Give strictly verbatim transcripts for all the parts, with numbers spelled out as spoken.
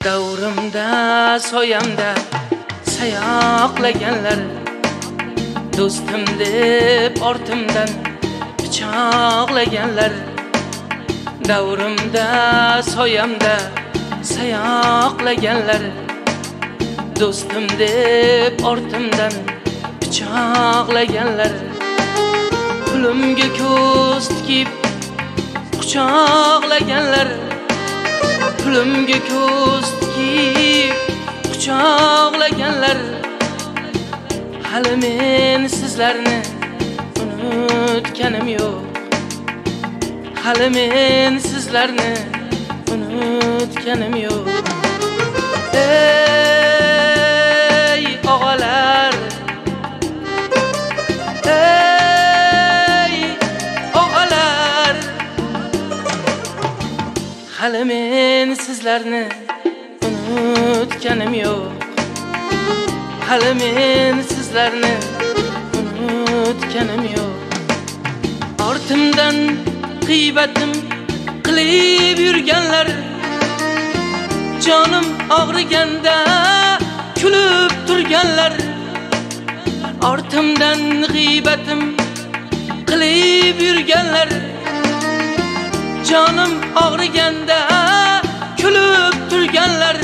Davrimda soyamda sayoqlaganlar, do'stim deb ortimdan pichoqlaganlar. Davrimda soyamda sayoqlaganlar, do'stim deb ortimdan pichoqlaganlar. Pulimga ko'z tikib quchoqlaganlar, pulimga ko'z tikib quchoqlaganlar. Hali men sizlarni unutganim yo'q, hali men sizlarni unutganim yo'q. Ey og'alar, ey og'alar, hali men sizlarni unutganim yo'q, hali men sizlarni unutganim yo'q. Ortimdan g'iybatim qilib yurganlar, jonim og'riganda kulib turganlar. Ortimdan g'iybatim qilib yurganlar, jonim og'riganda kulib turganlar.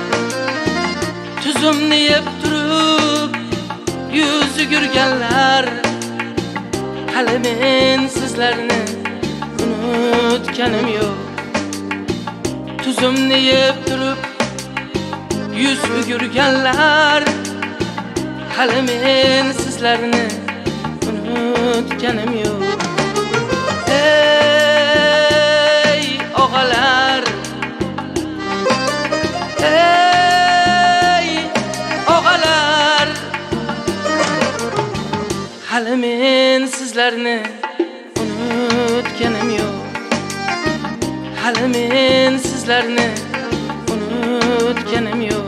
Tuzimni yeb turib yuz yugurganlar, hali men sizlarni unutganim yo'q. Tuzimni yeb turib yuz yugurganlar, hali men sizlarni unutganim yo'q. Ey og'alar, ey og'alar, hali men sizlarni unutganim yo'q, hali men sizlarni unutganim yo'q.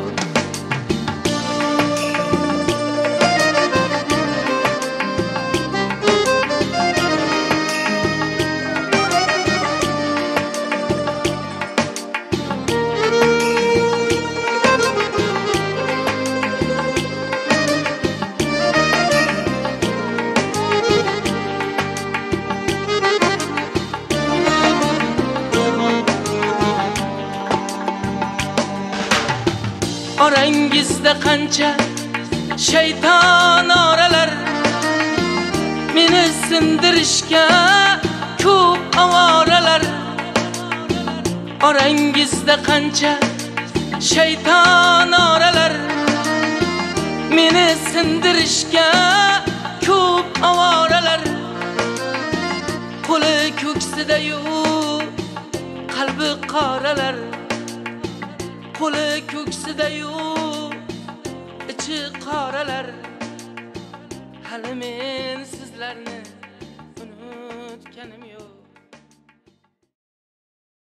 Orangizda qancha shayton oralar, meni sindirishga ko'p avoralar. Orangizda qancha shayton oralar, meni sindirishga ko'p avoralar. Qo'li ko'ksida yo'q, qalbi qoralar. Qo'li ko'ksida yo'q, ichi qoralar. Hali men sizlarni unutganim yo'q.